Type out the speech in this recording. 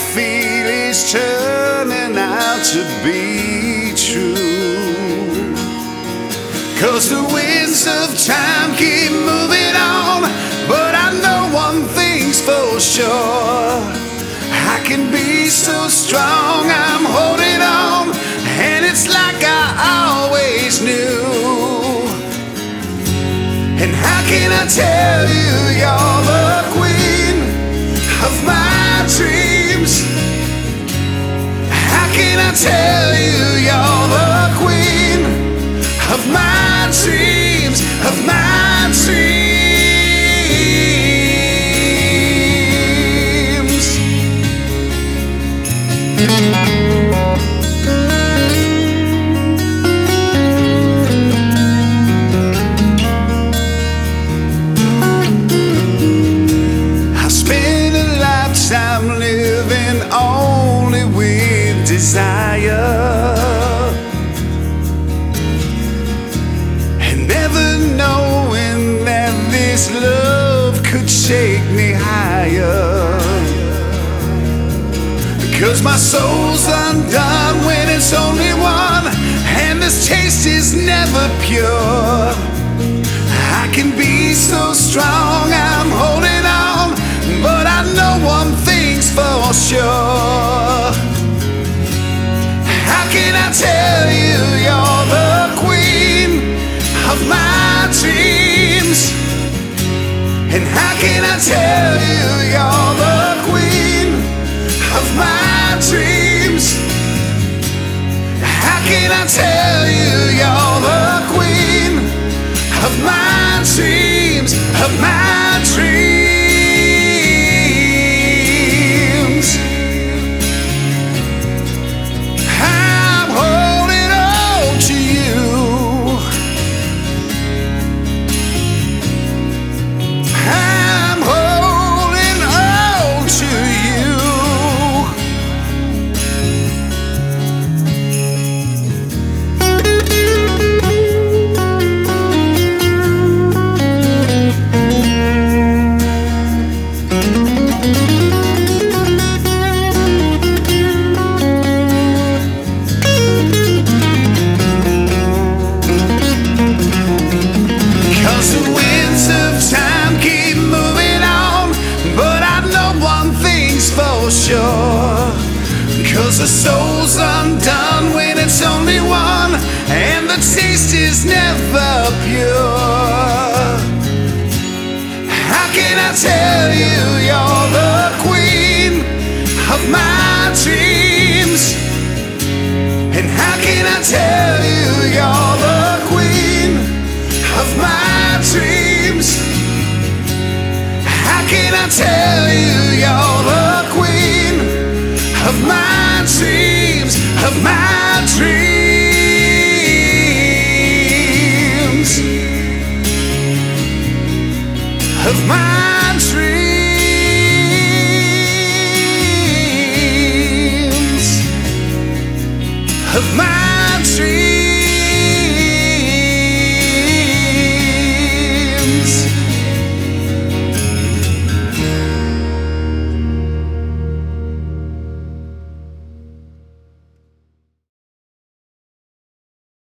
feel is turning out to be true. 'Cause the winds of time keep moving on, but I know one thing's for sure. I can be so strong, I'm holding on, and it's like I always knew. And how can I tell you you're the queen of my dreams? How can I tell you you're the queen of my dreams, of my dreams? I'm living only with desire, and never knowing that this love could shake me higher. Because my soul's undone when it's only one, and this taste is never pure. I can be so strong, I'm holding on, but I know one thing's for sure. How can I tell you you're the queen of my dreams? And how can I tell you you're the queen of my dreams? How can I tell you you're the queen of my dreams, of my dreams? Sure, 'cause the soul's undone when it's only one, and the taste is never pure. How can I tell you you're the queen of my dreams? And how can I tell you you're the queen of my dreams? How can I tell